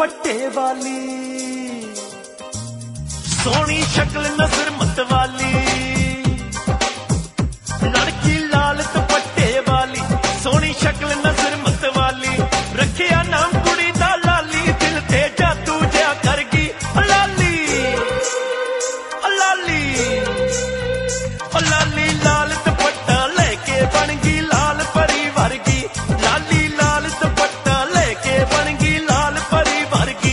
दुपट्टे वाली, सोहनी शक्ल नजर मत वाली, लड़की लाल दुपट्टे वाली, सोहनी शक्ल नजर मत वाली, रखिया नाम कुड़ी दा लाली, दिल ते जादू जिहा कर गई लाली, लाली, लाली लाल दुपट्टा लेके बन गई लाल परी वर्गी, लाली लाल दुपट्टा लेके बन गई लाल परी वर्गी।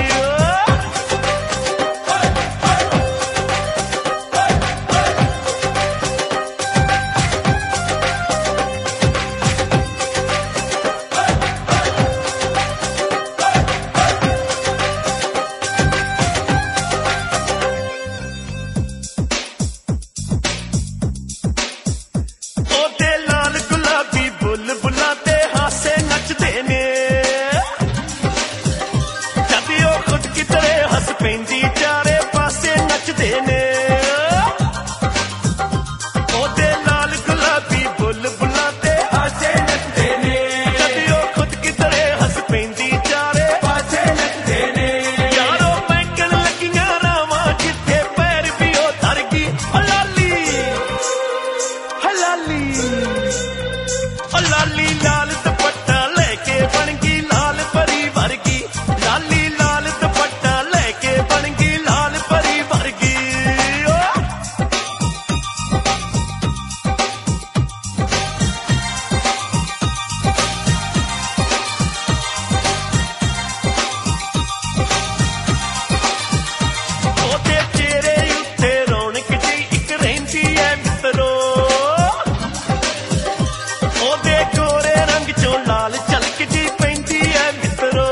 लाली लाल दुपट्टा लेके बन गई लाल परी वर्गी, लाली लाल दुपट्टा लेके बन गई लाल परी वर्गी। ओदे चेहरे उत्ते रौनक जी इक रहिंदी ऐ मित्रो, ओदे गोरे रंग चों लाल झलक जी पैंदी ऐ मित्रो,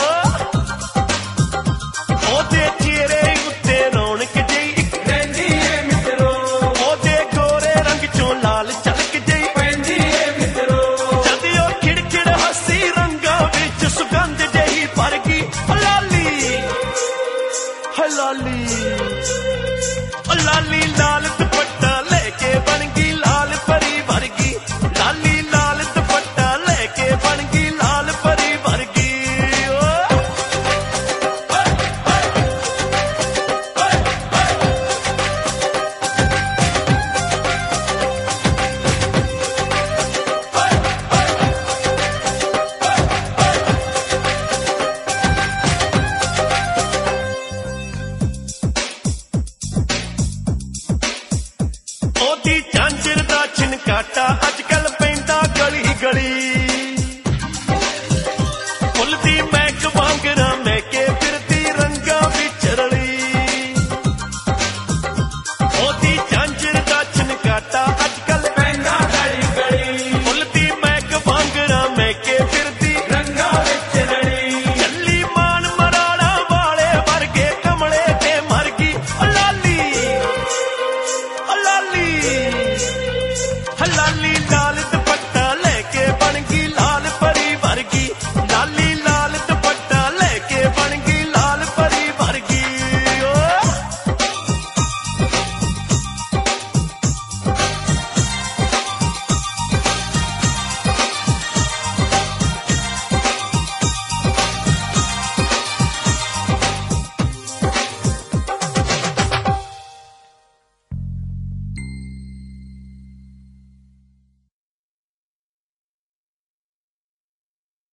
ओदे चेहरे उत्ते रौनक जी इक रहिंदी ऐ मित्रो, ओदे गोरे रंग चों लाल झलक जी पैंदी ऐ मित्रो, जद ओ खिड़खिड़ हसी रंगां विच सुगंध जही भर गई लाली, लाली, लाली लाल दुपट्टा लेके बन गई लाल परी वर्गी, लाली लाल दुपट्टा लेके बन गई लाल परी वर्गी। ओदी झांझर दा छिनकाटा अजकल पैंदा गली गली,